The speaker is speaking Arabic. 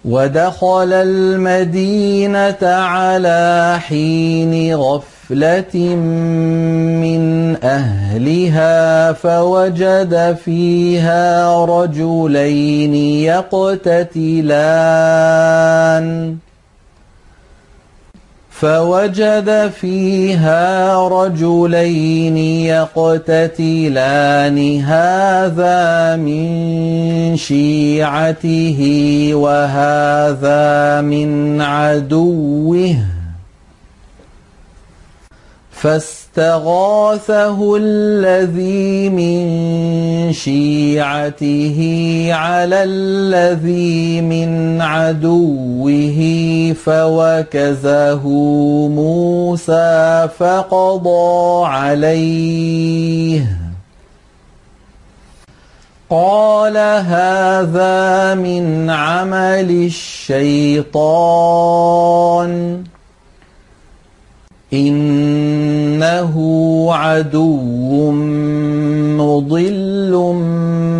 ودخل المدينة على حين غفلة من أهلها فوجد فيها رجلين يقتتلان هذا من شيعته وهذا من عدوه فاستغاثه الذي من شيعته على الذي من عدوه فوكزه موسى فقضى عليه قال هذا من عمل الشيطان إنه عدو مضل